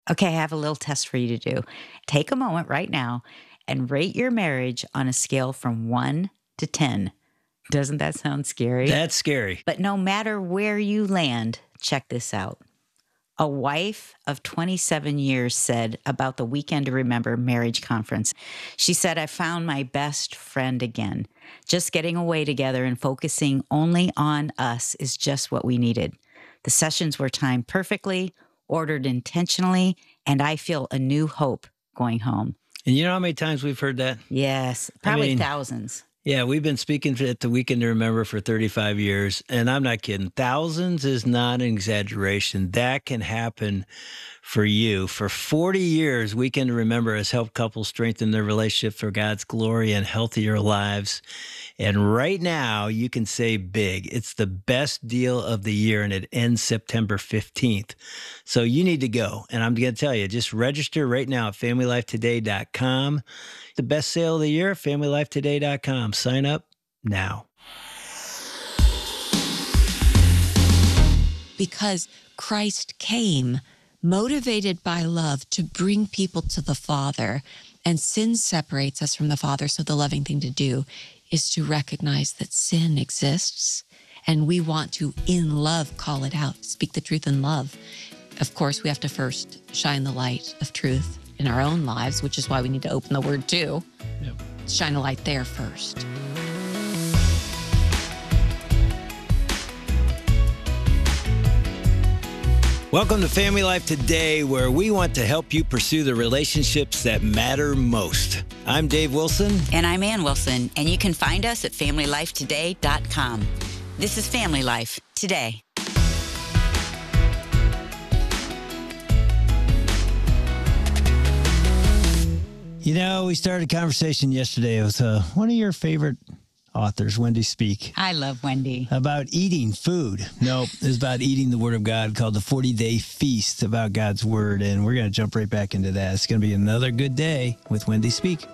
Okay, I have a little test for you to do. Take a moment right now and rate your marriage on a scale from 1 to 10. Doesn't that sound scary? That's scary. But no matter where you land, check this out. A wife of 27 years said about the Weekend to Remember marriage conference. She said, I found my best friend again. Just getting away together and focusing only on us is just what we needed. The sessions were timed perfectly, ordered intentionally, and I feel a new hope going home. And you know how many times we've heard that? Yes, probably thousands. Yeah, we've been speaking at the Weekend to Remember for 35 years, and I'm not kidding. Thousands is not an exaggeration. That can happen for you. For 40 years, Weekend to Remember has helped couples strengthen their relationship for God's glory and healthier lives. And right now, you can save big. It's the best deal of the year, and it ends September 15th. So you need to go. And I'm going to tell you, just register right now at FamilyLifeToday.com. The best sale of the year, FamilyLifeToday.com. Sign up now. Because Christ came motivated by love to bring people to the Father, and sin separates us from the Father. So the loving thing to do is to recognize that sin exists, and we want to, in love, call it out, speak the truth in love. Of course, we have to first shine the light of truth in our own lives, which is why we need to open the Word too. Yep. Shine a light there first. Welcome to Family Life Today, where we want to help you pursue the relationships that matter most. I'm Dave Wilson. And I'm Ann Wilson, and you can find us at FamilyLifeToday.com. This is Family Life Today. You know, we started a conversation yesterday. It was one of your favorite authors, Wendy Speak. I love Wendy. About eating food. Nope, it's about eating the Word of God, called the 40-Day Feast about God's Word. And we're going to jump right back into that. It's going to be another good day with Wendy Speak.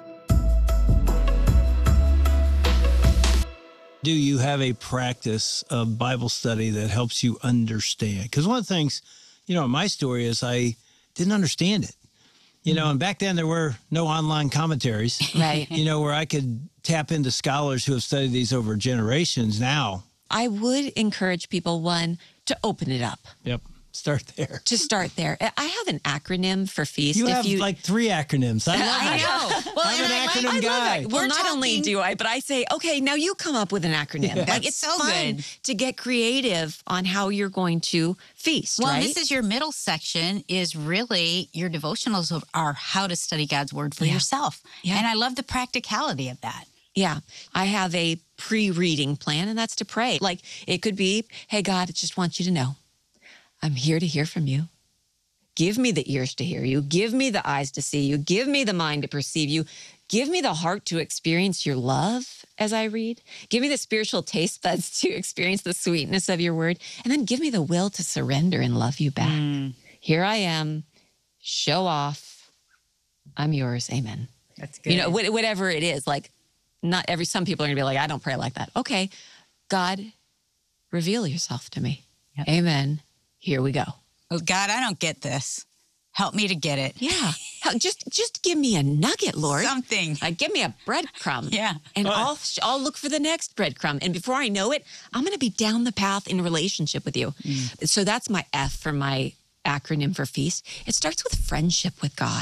Do you have a practice of Bible study that helps you understand? Because one of the things, you know, in my story is I didn't understand it. You know, and back then there were no online commentaries, Right. you know, where I could tap into scholars who have studied these over generations now. I would encourage people, one, to open it up. Yep. Start there. To start there. I have an acronym for feast. You have like 3 acronyms. I love I it. know. Well, I'm and an I acronym love guy. it. Well, not only do I, but I say, okay, now you come up with an acronym. Yeah. Like, it's so fun good. to get creative on how you're going to feast, Well, right? this is your middle section is really your devotionals are how to study God's word for yourself. Yeah. And I love the practicality of that. Yeah. I have a pre-reading plan, and that's to pray. Like, it could be, hey, God, I just want you to know, I'm here to hear from you. Give me the ears to hear you. Give me the eyes to see you. Give me the mind to perceive you. Give me the heart to experience your love as I read. Give me the spiritual taste buds to experience the sweetness of your word. And then give me the will to surrender and love you back. Here I am. Show off. I'm yours. Amen. That's good. You know, whatever it is, like some people are going to be like, I don't pray like that. Okay. God, reveal yourself to me. Yep. Amen. Here we go. Oh, God, I don't get this. Help me to get it. Yeah. Just give me a nugget, Lord. Something. Give me a breadcrumb. Yeah. And I'll look for the next breadcrumb. And before I know it, I'm going to be down the path in relationship with you. So that's my F for my acronym for feast. It starts with friendship with God.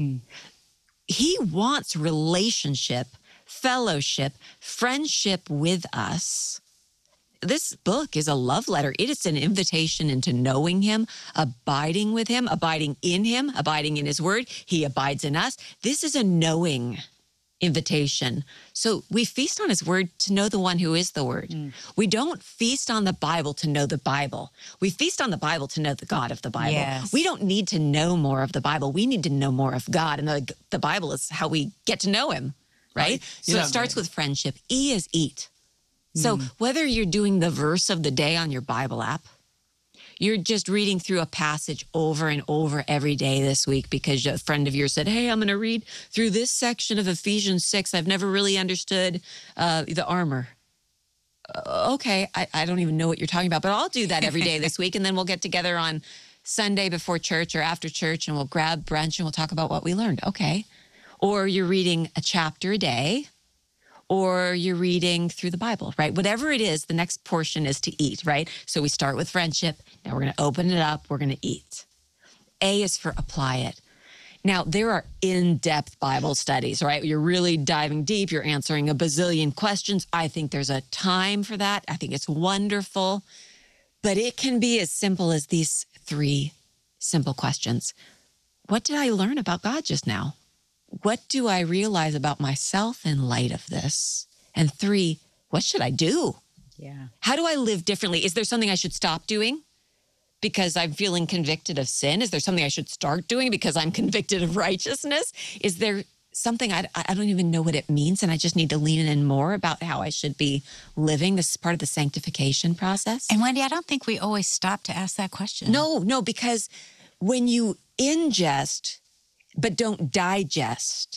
He wants relationship, fellowship, friendship with us. This book is a love letter. It is an invitation into knowing him, abiding with him, abiding in him, abiding in his word. He abides in us. This is a knowing invitation. So we feast on his word to know the one who is the word. We don't feast on the Bible to know the Bible. We feast on the Bible to know the God of the Bible. Yes. We don't need to know more of the Bible. We need to know more of God. And the Bible is how we get to know him, right? So it starts with friendship. E is eat. So whether you're doing the verse of the day on your Bible app, you're just reading through a passage over and over every day this week because a friend of yours said, hey, I'm going to read through this section of Ephesians 6. I've never really understood the armor. Okay, I don't even know what you're talking about, but I'll do that every day this week, and then we'll get together on Sunday before church or after church, and we'll grab brunch and we'll talk about what we learned. Okay. Or you're reading a chapter a day, or you're reading through the Bible, right? Whatever it is, the next portion is to eat, right? So we start with friendship. Now we're going to open it up. We're going to eat. A is for apply it. Now, there are in-depth Bible studies, right? You're really diving deep. You're answering a bazillion questions. I think there's a time for that. I think it's wonderful. But it can be as simple as these 3 simple questions. What did I learn about God just now? What do I realize about myself in light of this? And 3, what should I do? Yeah. How do I live differently? Is there something I should stop doing because I'm feeling convicted of sin? Is there something I should start doing because I'm convicted of righteousness? Is there something I don't even know what it means, and I just need to lean in more about how I should be living? This is part of the sanctification process. And Wendy, I don't think we always stop to ask that question. No, because when you ingest but don't digest,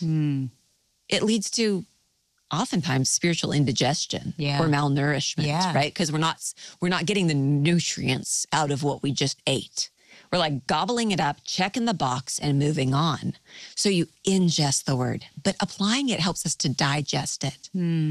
it leads to oftentimes spiritual indigestion or malnourishment, right? Because we're not getting the nutrients out of what we just ate. We're like gobbling it up, checking the box, and moving on. So you ingest the word, but applying it helps us to digest it.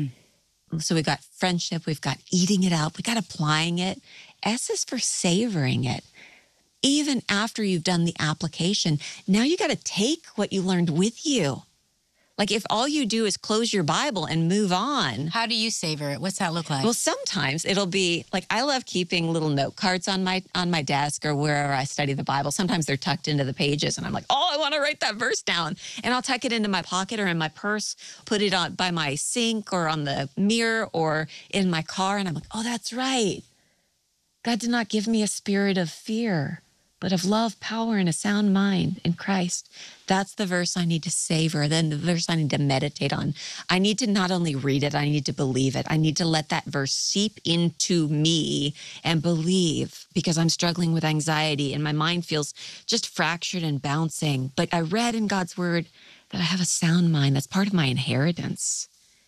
So we've got friendship, we've got eating it out, we've got applying it. S is for savoring it. Even after you've done the application, now you got to take what you learned with you. Like if all you do is close your Bible and move on. How do you savor it? What's that look like? Well, sometimes it'll be like, I love keeping little note cards on my desk or wherever I study the Bible. Sometimes they're tucked into the pages and I'm like, oh, I want to write that verse down. And I'll tuck it into my pocket or in my purse, put it on by my sink or on the mirror or in my car. And I'm like, oh, that's right. God did not give me a spirit of fear, but of love, power, and a sound mind in Christ. That's the verse I need to savor, then the verse I need to meditate on. I need to not only read it, I need to believe it. I need to let that verse seep into me and believe, because I'm struggling with anxiety and my mind feels just fractured and bouncing. But I read in God's word that I have a sound mind. That's part of my inheritance.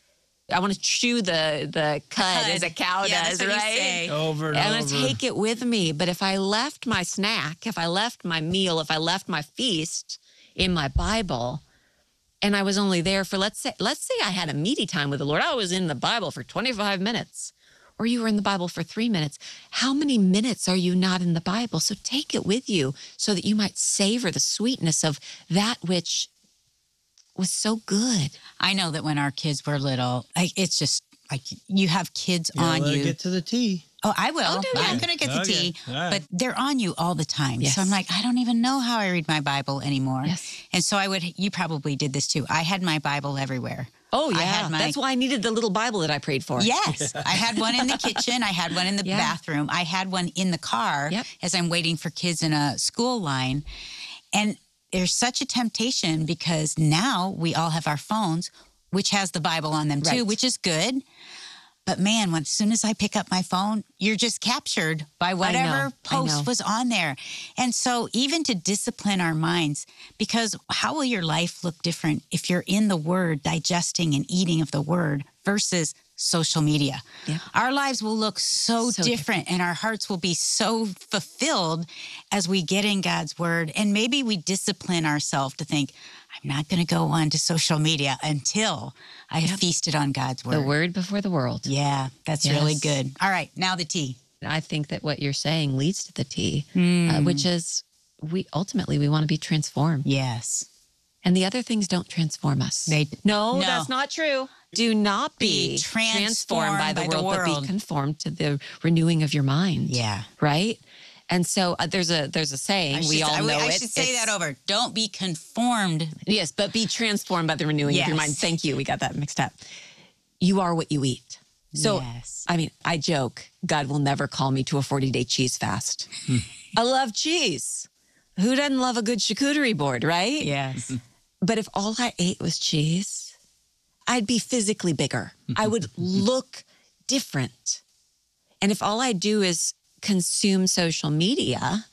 I want to chew the cud as a cow does, right? Over and I'm over. going to take it with me. But if I left my snack, if I left my meal, if I left my feast in my Bible, and I was only there for, let's say I had a meaty time with the Lord. I was in the Bible for 25 minutes, or you were in the Bible for 3 minutes. How many minutes are you not in the Bible? So take it with you so that you might savor the sweetness of that which was so good. I know that when our kids were little, it's just like you have kids on you. Get to the tea. Oh, I will. Oh, no, I'm yeah. going to get the tea, All right. but they're on you all the time. Yes. So I'm like, I don't even know how I read my Bible anymore. Yes. And so you probably did this too. I had my Bible everywhere. Oh, yeah. I had That's why I needed the little Bible that I prayed for. Yes. I had one in the kitchen. I had one in the Yeah. bathroom. I had one in the car as I'm waiting for kids in a school line. And there's such a temptation because now we all have our phones, which has the Bible on them too, Right. which is good. But man, as soon as I pick up my phone, you're just captured by whatever post was on there. And so even to discipline our minds, because how will your life look different if you're in the Word, digesting and eating of the Word versus social media? Yeah. Our lives will look so different and our hearts will be so fulfilled as we get in God's Word. And maybe we discipline ourselves to think, I'm not going to go on to social media until I have feasted on God's Word. The word before the world. Yeah, that's really good. All right, now the tea. I think that what you're saying leads to the tea, which is we want to be transformed. Yes. And the other things don't transform us. No, that's not true. Do not be transformed by the world, but be conformed to the renewing of your mind. Yeah. Right? And so there's a saying, we all know it. I should say that over. Don't be conformed. Yes, but be transformed by the renewing of your mind. Thank you. We got that mixed up. You are what you eat. So, I mean, I joke, God will never call me to a 40-day cheese fast. I love cheese. Who doesn't love a good charcuterie board, right? Yes. But if all I ate was cheese, I'd be physically bigger. I would look different. And if all I do is consume social media,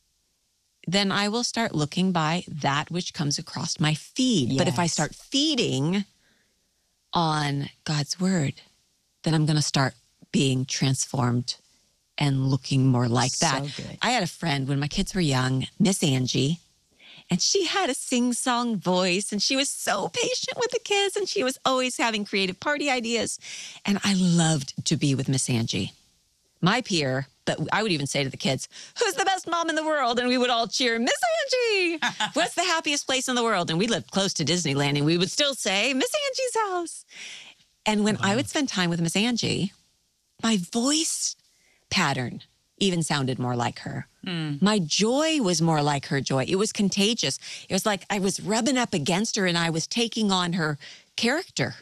then I will start looking by that which comes across my feed. But if I start feeding on God's word, then I'm going to start being transformed and looking more like that. So good. I had a friend when my kids were young, Miss Angie, and she had a sing-song voice, and she was so patient with the kids, and she was always having creative party ideas. And I loved to be with Miss Angie. My peer, but I would even say to the kids, who's the best mom in the world? And we would all cheer, Miss Angie. What's the happiest place in the world? And we lived close to Disneyland, and we would still say, Miss Angie's house. And when I would spend time with Miss Angie, my voice pattern even sounded more like her. My joy was more like her joy. It was contagious. It was like I was rubbing up against her and I was taking on her character.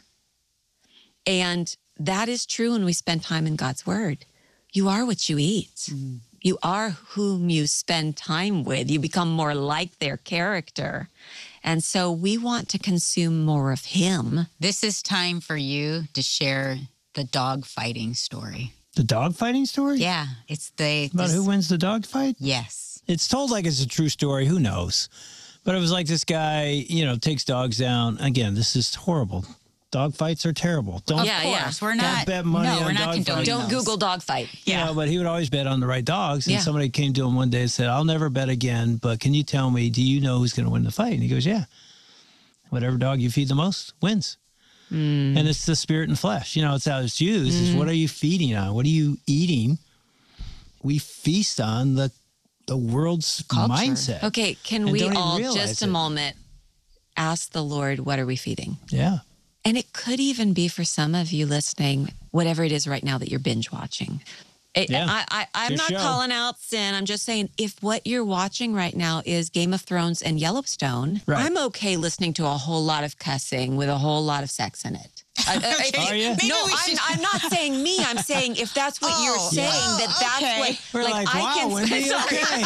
And that is true when we spend time in God's word. You are what you eat. You are whom you spend time with. You become more like their character. And so we want to consume more of him. This is time for you to share the dog fighting story. The dog fighting story? Yeah, it's About who wins the dog fight? Yes. It's told like it's a true story. Who knows? But it was like this guy, takes dogs down. Again, this is horrible. Dog fights are terrible. Don't, Yeah, yeah. We're not. bet money on we're not dog condoning fighting. Don't those. Google dog fight. But he would always bet on the right dogs. And Yeah. somebody came to him one day and said, I'll never bet again, but can you tell me, do you know who's going to win the fight? And he goes, yeah. Whatever dog you feed the most wins. And it's the spirit and flesh. It's how it's used. Is what are you feeding on? What are you eating? We feast on the world's Culture. mindset. Okay, can And we don't even all realize just a it. moment ask the Lord, what are we feeding? Yeah. And it could even be for some of you listening, whatever it is right now that you're binge watching. Yeah. I'm It's not your show. calling out sin. I'm just saying if what you're watching right now is Game of Thrones and Yellowstone, Right. I'm okay listening to a whole lot of cussing with a whole lot of sex in it. Are you? Maybe No, we should- I'm not saying me. I'm saying if that's what you're Oh, saying, yeah. that's Okay. what We're like, I wow, can. Wendy, Sorry. okay.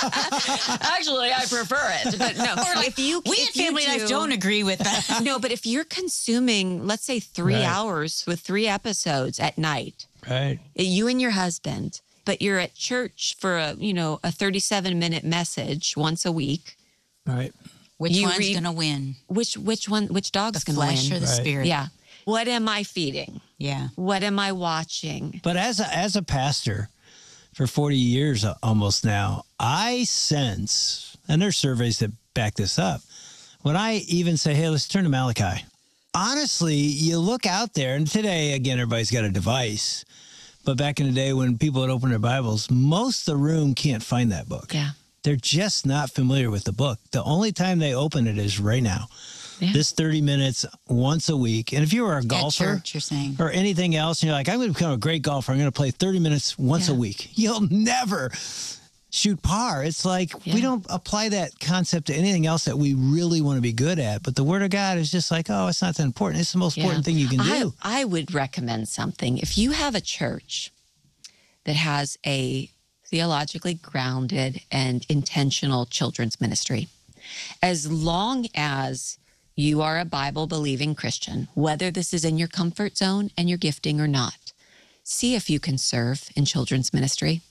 Actually, I prefer it, but no. if you, We if at you Family Life don't agree with that. No, but if you're consuming, let's say 3 Right. hours with 3 episodes at night, Right. you and your husband, but you're at church for a 37-minute message once a week. Right. Which You one's read- going to win? Which dog's The going to flesh win? or the Right. spirit? Yeah. What am I feeding? Yeah. What am I watching? But as a pastor for 40 years almost now, I sense, and there's surveys that back this up, when I even say, hey, let's turn to Malachi. Honestly, you look out there, and today, again, everybody's got a device. But back in the day when people would open their Bibles, most of the room can't find that book. Yeah. They're just not familiar with the book. The only time they open it is right now. Yeah. This 30 minutes once a week. And if you were a At golfer church, you're saying. or anything else, and you're like, I'm going to become a great golfer. I'm going to play 30 minutes once a Yeah. week. You'll never shoot par. It's like we Yeah. don't apply that concept to anything else that we really want to be good at. But the Word of God is just like, oh, it's not that important. It's the most important thing you can do. I would recommend something. If you have a church that has a theologically grounded and intentional children's ministry, as long as you are a Bible-believing Christian, whether this is in your comfort zone and your gifting or not, see if you can serve in children's ministry.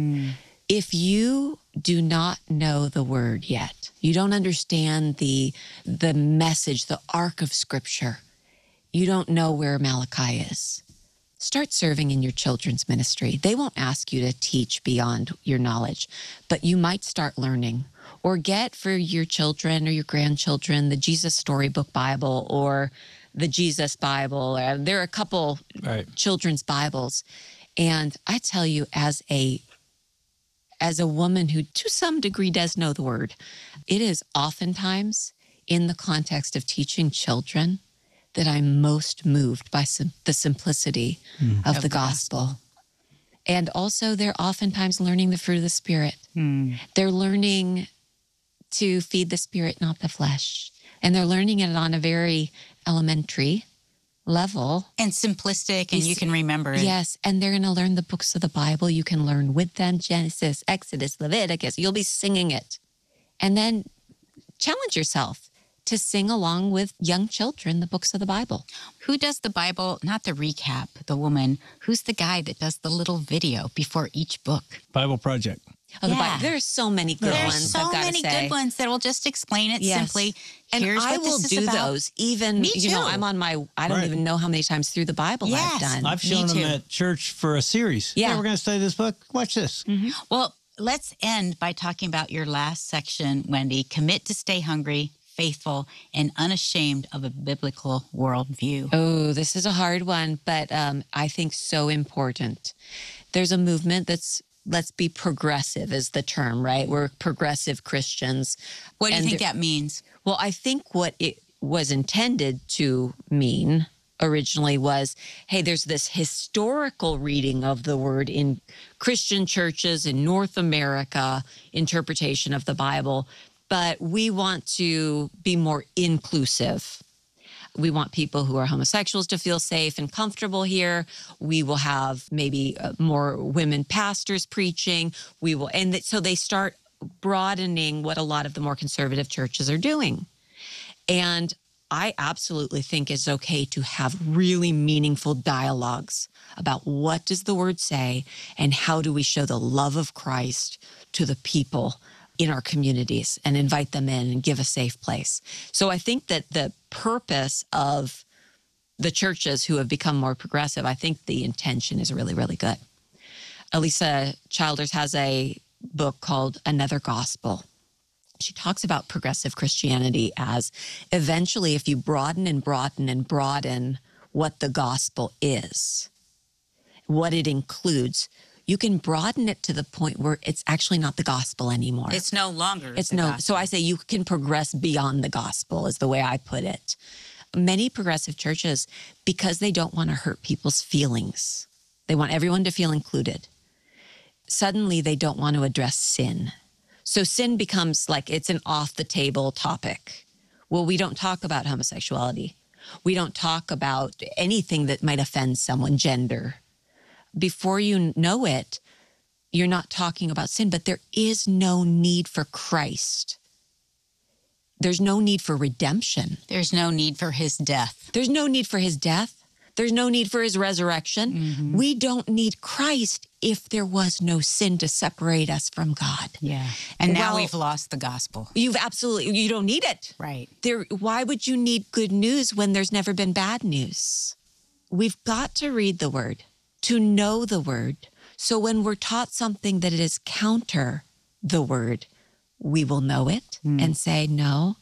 If you do not know the word yet, you don't understand the message, the arc of Scripture, you don't know where Malachi is, start serving in your children's ministry. They won't ask you to teach beyond your knowledge, but you might start learning. Or get for your children or your grandchildren the Jesus Storybook Bible or the Jesus Bible. There are a couple Right. children's Bibles. And I tell you, as a woman who to some degree does know the word, it is oftentimes in the context of teaching children that I'm most moved by the simplicity of the gospel. And also they're oftentimes learning the fruit of the Spirit. They're learning to feed the Spirit, not the flesh. And they're learning it on a very elementary level. And simplistic, and you can remember it. Yes, and they're going to learn the books of the Bible. You can learn with them Genesis, Exodus, Leviticus. You'll be singing it. And then challenge yourself to sing along with young children the books of the Bible. Who does the Bible, not the recap, the woman, who's the guy that does the little video before each book? Bible Project. of the Bible. There are so many good ones. There's so many good ones that will just explain it simply. And Here's I what will this is do about. those. Even, Me too. I'm on my, I don't even know how many times through the Bible I've done. I've shown them at church for a series. Yeah. Hey, we're going to study this book. Watch this. Well, let's end by talking about your last section, Wendy. Commit to stay hungry, faithful, and unashamed of a biblical worldview. Oh, this is a hard one, but I think so important. There's a movement that's, let's be progressive is the term, right? We're progressive Christians. What do you think that means? Well, I think what it was intended to mean originally was, hey, there's this historical reading of the word in Christian churches in North America, interpretation of the Bible, but we want to be more inclusive. We want people who are homosexuals to feel safe and comfortable here. We will have maybe more women pastors preaching. So they start broadening what a lot of the more conservative churches are doing. And I absolutely think it's okay to have really meaningful dialogues about what does the word say and how do we show the love of Christ to the people in our communities and invite them in and give a safe place. So I think that the purpose of the churches who have become more progressive, I think the intention is really, really good. Elisa Childers has a book called Another Gospel. She talks about progressive Christianity as eventually if you broaden and broaden and broaden what the gospel is, what it includes, you can broaden it to the point where it's actually not the gospel anymore. It's no longer gospel. So I say you can progress beyond the gospel is the way I put it. Many progressive churches, because they don't want to hurt people's feelings, they want everyone to feel included. Suddenly they don't want to address sin. So sin becomes like it's an off-the-table topic. Well, we don't talk about homosexuality. We don't talk about anything that might offend someone, gender. Before you know it, you're not talking about sin, but there is no need for Christ. There's no need for redemption. There's no need for his death. There's no need for his death. There's no need for his resurrection. Mm-hmm. We don't need Christ if there was no sin to separate us from God. Yeah. And now we've lost the gospel. You don't need it. Right. Why would you need good news when there's never been bad news? We've got to read the word, to know the word. So when we're taught something that is counter the word, we will know it and say, no,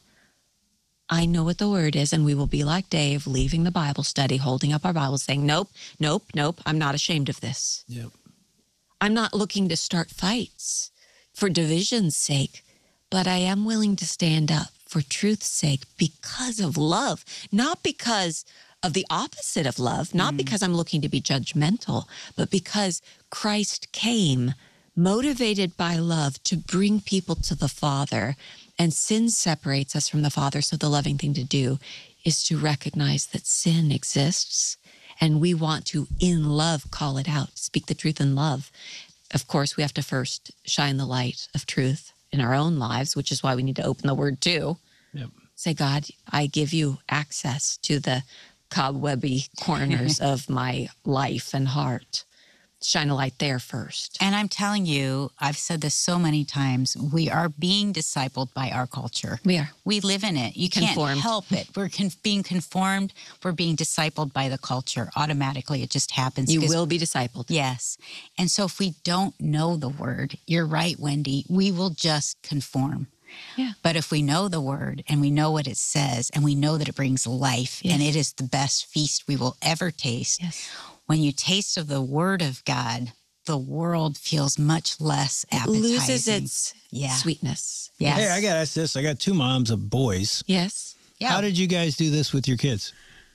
I know what the word is. And we will be like Dave, leaving the Bible study, holding up our Bibles, saying, nope, nope, nope, I'm not ashamed of this. Yep. I'm not looking to start fights for division's sake, but I am willing to stand up for truth's sake because of love, not because of the opposite of love, not because I'm looking to be judgmental, but because Christ came motivated by love to bring people to the Father, and sin separates us from the Father. So the loving thing to do is to recognize that sin exists, and we want to, in love, call it out, speak the truth in love. Of course, we have to first shine the light of truth in our own lives, which is why we need to open the word too. Yep. Say, God, I give you access to the cobwebby corners of my life and heart. Shine a light there first. And I'm telling you, I've said this so many times, we are being discipled by our culture. We are. We live in it. You can't help it. We're being conformed. We're being discipled by the culture. Automatically, it just happens. You will be discipled. Yes. And so if we don't know the word, you're right, Wendy, we will just conform. Yeah. But if we know the word and we know what it says and we know that it brings life and it is the best feast we will ever taste, when you taste of the word of God, the world feels much less appetizing. It loses its sweetness. Yes. Hey, I got to ask this. I got 2 moms of boys. Yes. Yeah. How did you guys do this with your kids?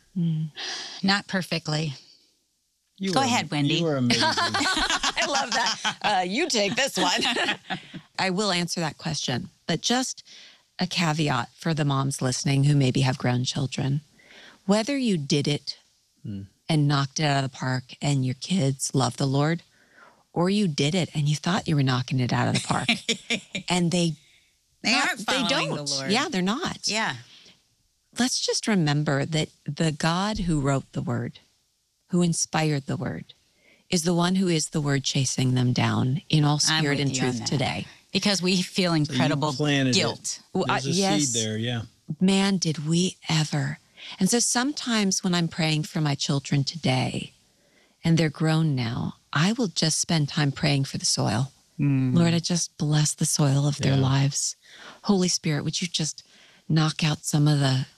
Not perfectly. Go ahead, Wendy. You were amazing. I love that. You take this one. I will answer that question, but just a caveat for the moms listening who maybe have grown children. Whether you did it and knocked it out of the park and your kids love the Lord, or you did it and you thought you were knocking it out of the park and they aren't following the Lord. Yeah, they're not. Yeah. Let's just remember that the God who wrote the word, who inspired the word, is the one who is the word chasing them down in all spirit and truth today. Because we feel incredible guilt. There's a yes. seed there, yeah. Man, did we ever. And so sometimes when I'm praying for my children today, and they're grown now, I will just spend time praying for the soil. Lord, I just bless the soil of their lives. Holy Spirit, would you just knock out some of the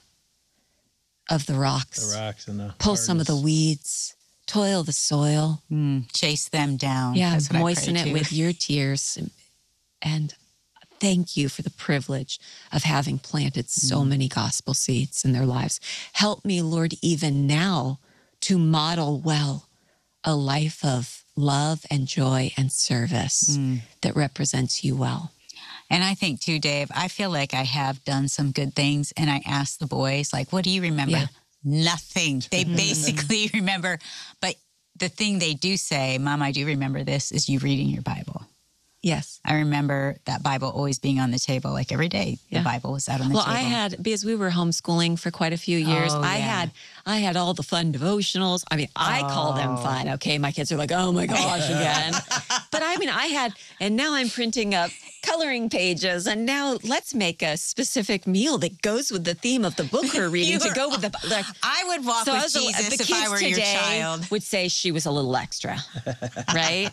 rocks? The rocks and the pull some of the weeds, toil the soil. Chase them down. Yeah, That's what moisten I pray it too. with your tears. And thank you for the privilege of having planted so many gospel seeds in their lives. Help me, Lord, even now to model well a life of love and joy and service that represents you well. And I think too, Dave, I feel like I have done some good things. And I asked the boys, like, what do you remember? Yeah. Nothing. They basically remember. But the thing they do say, Mom, I do remember this, is you reading your Bible. Yes. I remember that Bible always being on the table, like every day. The Bible was out on the table. Well, I had, because we were homeschooling for quite a few years, I had all the fun devotionals. I mean, I call them fun. Okay. My kids are like, oh my gosh, again. But I mean, and now I'm printing up coloring pages, and now let's make a specific meal that goes with the theme of the book we're reading to go with the, like, I would walk with Jesus if I were your child. Would say she was a little extra, right?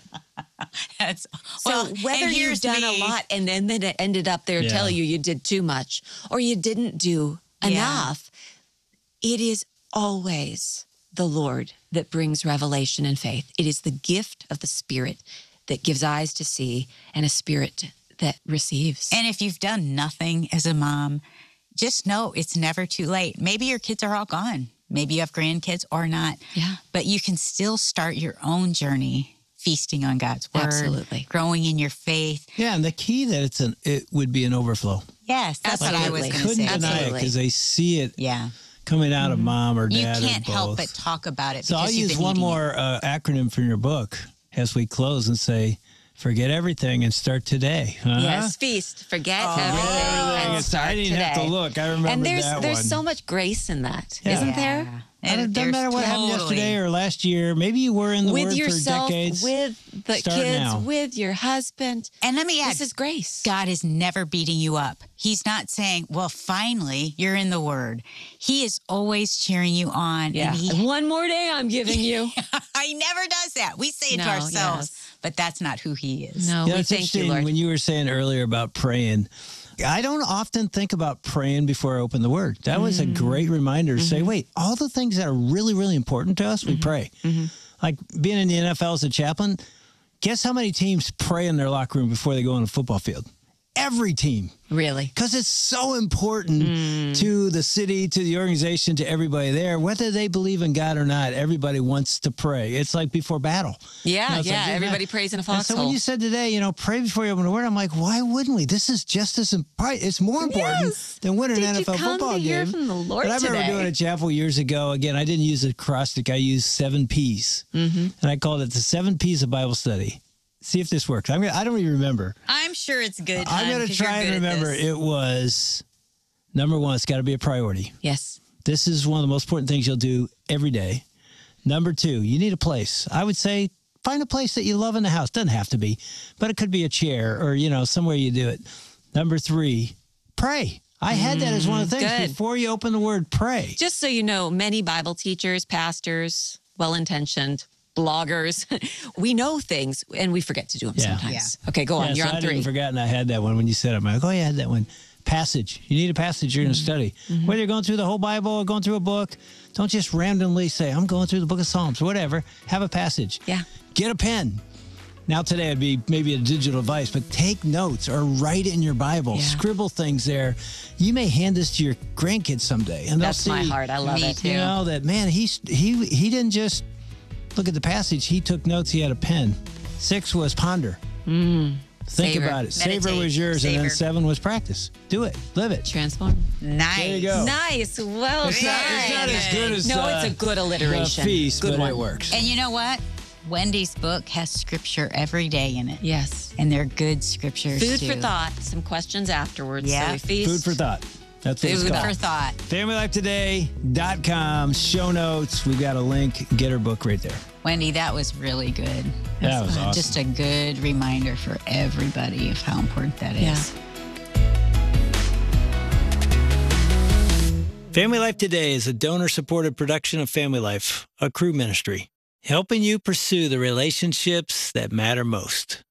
So whether you've done a lot and then it ended up there tell you did too much or you didn't do enough, it is always the Lord that brings revelation and faith. It is the gift of the Spirit that gives eyes to see and a spirit that receives. And if you've done nothing as a mom, just know it's never too late. Maybe your kids are all gone. Maybe you have grandkids or not. Yeah. But you can still start your own journey feasting on God's word. Absolutely. Growing in your faith. Yeah, and the key that it would be an overflow. Yes, that's what I was going to Couldn't say. deny it because they see it Yeah. coming out of mom or You dad. can't or help both. but talk about it. So I'll because you've use been one eating more acronym from your book as we close and say, forget everything and start today. Huh? Yes, feast, forget everything, and start I didn't today. have to look. I remember and there's that one. so much grace in that, Yeah. not Yeah. there? And It doesn't matter what happened yesterday or last year. Maybe you were in the With Word yourself, for decades. with the Start kids, now. with your husband. And let me add, This is grace. God is never beating you up. He's not saying, well, finally, you're in the Word. He is always cheering you on. Yeah. And he, One more day I'm giving you. he never does that. We say it to No, ourselves, yes. but that's not who he is. No, You know, we it's thank you, interesting Lord. when you were saying earlier about praying. I don't often think about praying before I open the Word. That was a great reminder to say, wait, all the things that are really, really important to us, we pray. Like being in the NFL as a chaplain, guess how many teams pray in their locker room before they go on a football field? Every team. Really? Because it's so important to the city, to the organization, to everybody there. Whether they believe in God or not, everybody wants to pray. It's like before battle. Yeah, You know, it's yeah. like, Everybody prays in a and so when foxhole. you said today, pray before you open the Word, I'm like, why wouldn't we? This is just as important. It's more important Yes. than winning an Did you NFL come football to hear game. from the Lord But I remember today? doing a chapel years ago. Again, I didn't use a acrostic. I used 7 P's. And I called it the 7 P's of Bible study. See if this works. I don't even remember. I'm sure it's good. I'm going to try and remember. It was, number one, it's got to be a priority. Yes. This is one of the most important things you'll do every day. Number 2, you need a place. I would say find a place that you love in the house. Doesn't have to be, but it could be a chair or, somewhere you do it. Number 3, pray. I had that as one of the things. Good. Before you open the Word, pray. Just so you know, many Bible teachers, pastors, well-intentioned, bloggers, we know things and we forget to do them Yeah. sometimes. Okay, go on. You're so on I 3. didn't forgotten I had that one when you said it. I'm like, oh, yeah, I had that one. Passage. You need a passage you're going to study. Whether you're going through the whole Bible or going through a book, don't just randomly say, I'm going through the book of Psalms, whatever. Have a passage. Yeah. Get a pen. Now today it'd be maybe a digital device, but take notes or write it in your Bible. Yeah. Scribble things there. You may hand this to your grandkids someday, and they'll That's see. my heart. I love Me it. too. You know that man. He didn't just look at the passage. He took notes. He had a pen. 6 was ponder. Think Savor. about it. Savor Meditate. was yours, and then Savor. 7 was practice. Do it. Live it. Transform. Nice. There you go. Nice. Well It's done. not as good as No, it's a good alliteration. feast, Good but one. it works. And you know what? Wendy's book has scripture every day in it. Yes. And they're good scriptures Food too. for thought. Some questions afterwards. Yeah. So we feast. Food for thought. That's what it's Food called. for thought. FamilyLifeToday.com, show notes. We've got a link. Get her book right there. Wendy, that was really good. That was awesome. Just a good reminder for everybody of how important that is. Family Life Today is a donor-supported production of Family Life, a Cru ministry, helping you pursue the relationships that matter most.